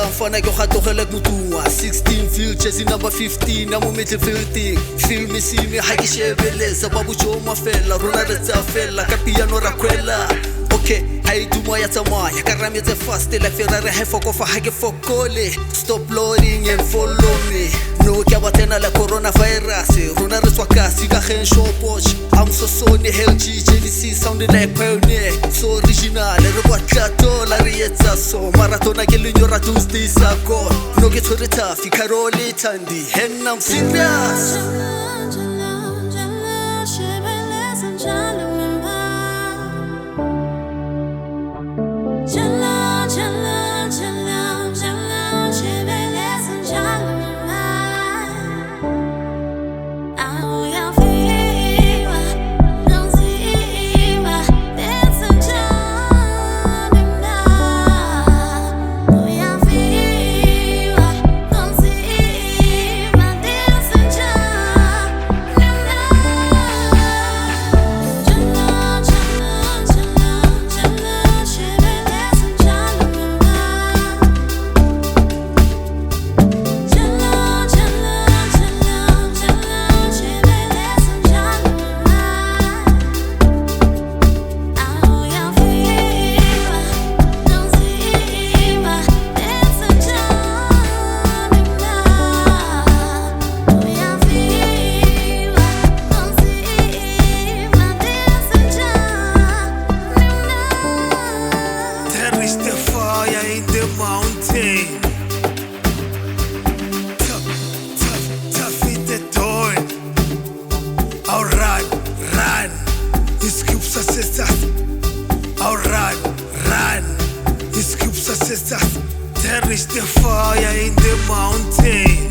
mfana ke ga tlogela motua 16 field chasing number 15 na mo middle fielding feel me see me ha ke shebeleza ba bojo mafela rona re tsa fela ka piano ra kwela okay I do my tsamaya ka rametse fast like Ferrari ha fokofa ha ke fokole stop loading and follow me no ke batena la coronavirus rona re tswa kasi ka gen shopwatch I'm so Sony LG JDC sounding like pioneer so original re batla tola re etsa so maratona ke lenyo ra Tuesday sa go no ke tshwere tafi Carole Thandi and I'm serious mountain. Tough in the door. I'll run. His cubes are sisters. I'll run. His cubes are sisters. There is the fire in the mountain.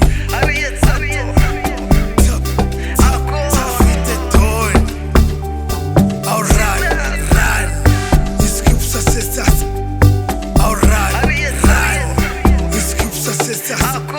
Tough in the door. I'll run. His cubes are sisters. Alright, his cubes are sisters.